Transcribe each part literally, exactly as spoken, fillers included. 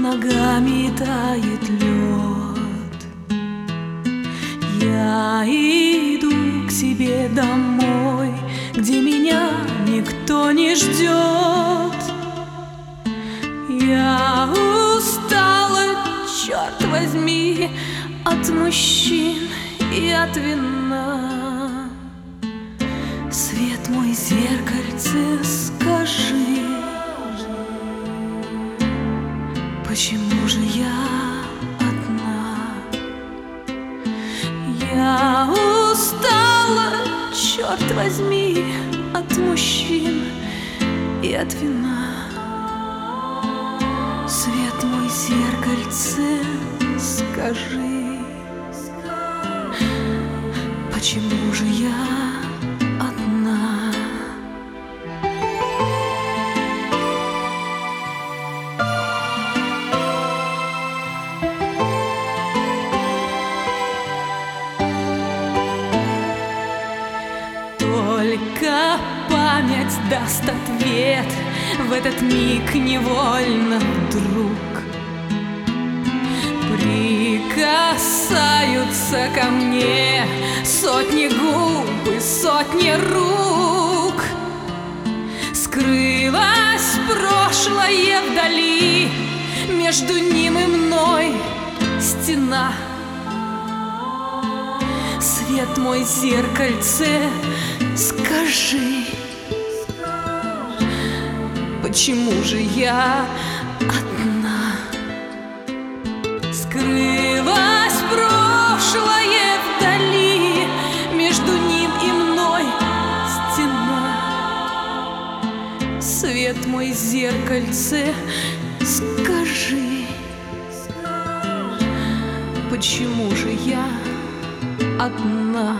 ногами тает лед. Я иду к себе домой, где меня никто не ждет. Я устала, черт возьми, от мужчин и от вина. Свет мой, зеркальце, скажи, почему же я одна? Я устала, черт возьми, от мужчин и от вина. Свет мой, зеркальце, скажи, почему же я одна? Только память даст ответ в этот миг невольно вдруг. Прикасаются ко мне сотни губ и сотни рук. Скрылось прошлое вдали, между ним и мной стена. Свет мой, зеркальце, скажи, почему же я одна? Скрылось прошлое вдали, между ним и мной стена. Свет мой, зеркальце, скажи, почему же я одна?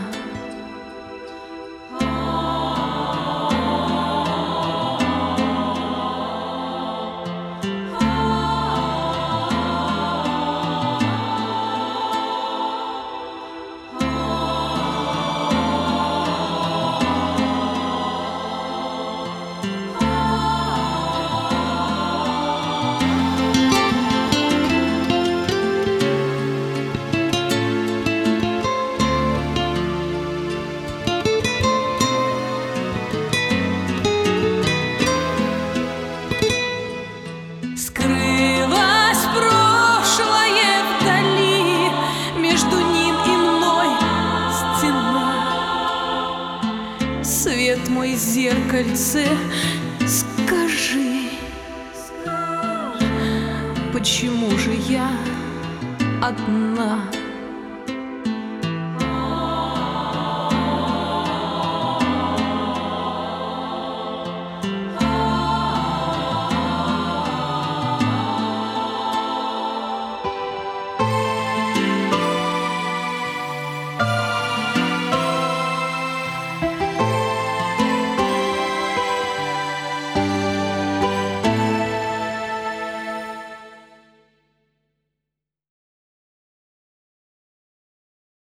Свет мой, зеркальце, скажи, почему же я одна?